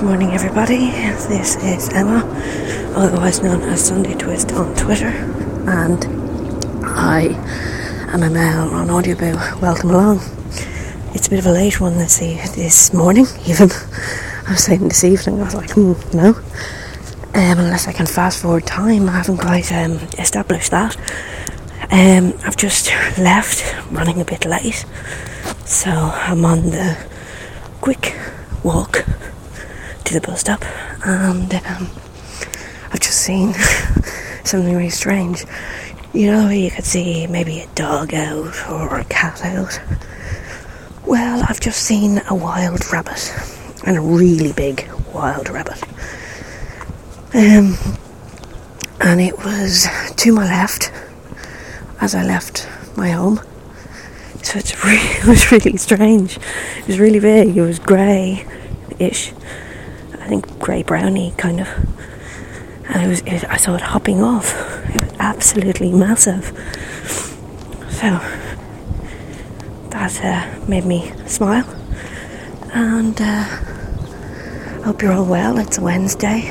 Good morning, everybody. This is Emma, otherwise known as Sunday Twist on Twitter, and I am a male on Audioboo. Welcome along. It's a bit of a late one this morning, even. I was saying this evening, I was like, no. Unless I can fast forward time, I haven't quite established that. I've just left, running a bit late, so I'm on the quick walk to the bus stop, and I've just seen something really strange. You know, you could see maybe a dog out or a cat out. Well, I've just seen a wild rabbit, and a really big wild rabbit. And it was to my left as I left my home. So it was really strange. It was really big. It was grey-ish. I think grey-browny kind of. And I saw it hopping off. It was absolutely massive. So that made me smile. And I hope you're all well. It's a Wednesday.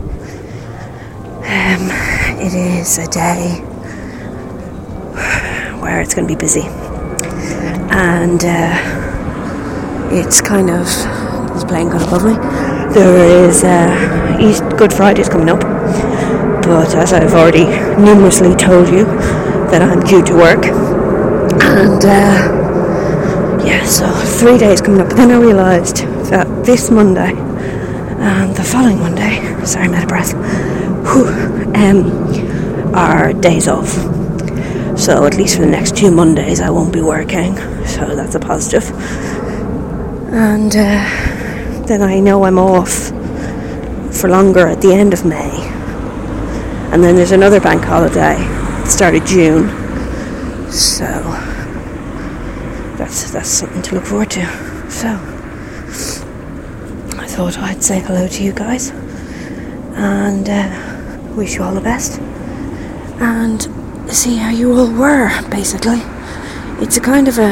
It is a day where it's going to be busy. And it's kind of, it's playing kind of lovely. There is Good Friday's coming up, but as I've already numerously told you, that I'm due to work, and so 3 days coming up. But then I realised that this Monday and the following Monday, sorry, I'm out of breath, are days off. So at least for the next 2 Mondays I won't be working, so that's a positive. And then I know I'm off for longer at the end of May. And then there's another bank holiday at the start of June. So that's something to look forward to. So I thought I'd say hello to you guys and wish you all the best. And see how you all were, basically. It's a kind of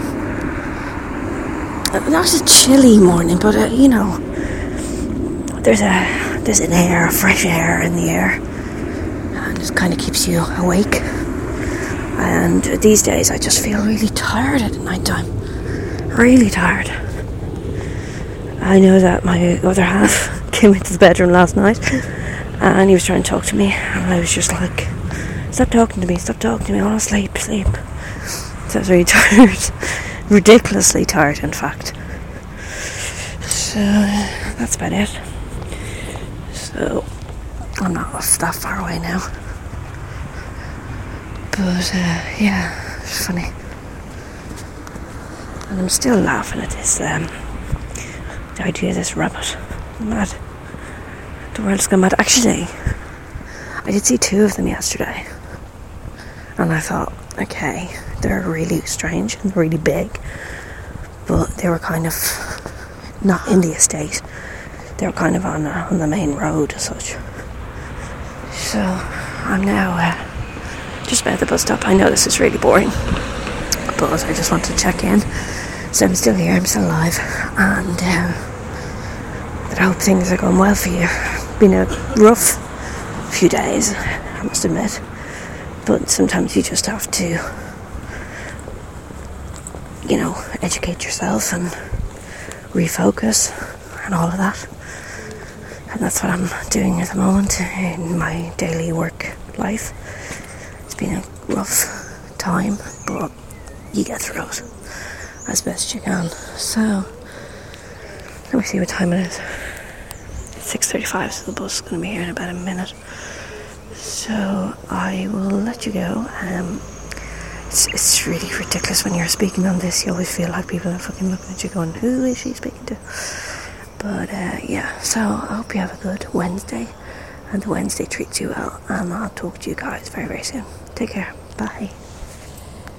not a chilly morning, but there's an air, fresh air in the air, and it kind of keeps you awake. And these days I just feel really tired at night time, really tired. I know that my other half came into the bedroom last night and he was trying to talk to me, and I was just like, stop talking to me, I want to sleep. So I was really tired, ridiculously tired in fact. So that's about it. So I'm not that far away now, but it's funny, and I'm still laughing at this the idea of this rabbit. Mad. The world's gone mad. Actually, I did see 2 of them yesterday, and I thought, okay, they're really strange and really big, but they were kind of not in the estate. They were kind of on the main road as such. So I'm now just about the bus stop. I know this is really boring, but I just wanted to check in. So I'm still here, I'm still alive, and I hope things are going well for you. It's been a rough few days, I must admit, but sometimes you just have to, educate yourself and refocus and all of that. And that's what I'm doing at the moment in my daily work life. It's been a rough time, but you get through it as best you can. So let me see what time it is. It's 6:35, so the bus is going to be here in about a minute. So I will let you go. It's really ridiculous when you're speaking on this. You always feel like people are fucking looking at you going, who is she speaking to? But so I hope you have a good Wednesday, and the Wednesday treats you well, and I'll talk to you guys very, very soon. Take care. Bye.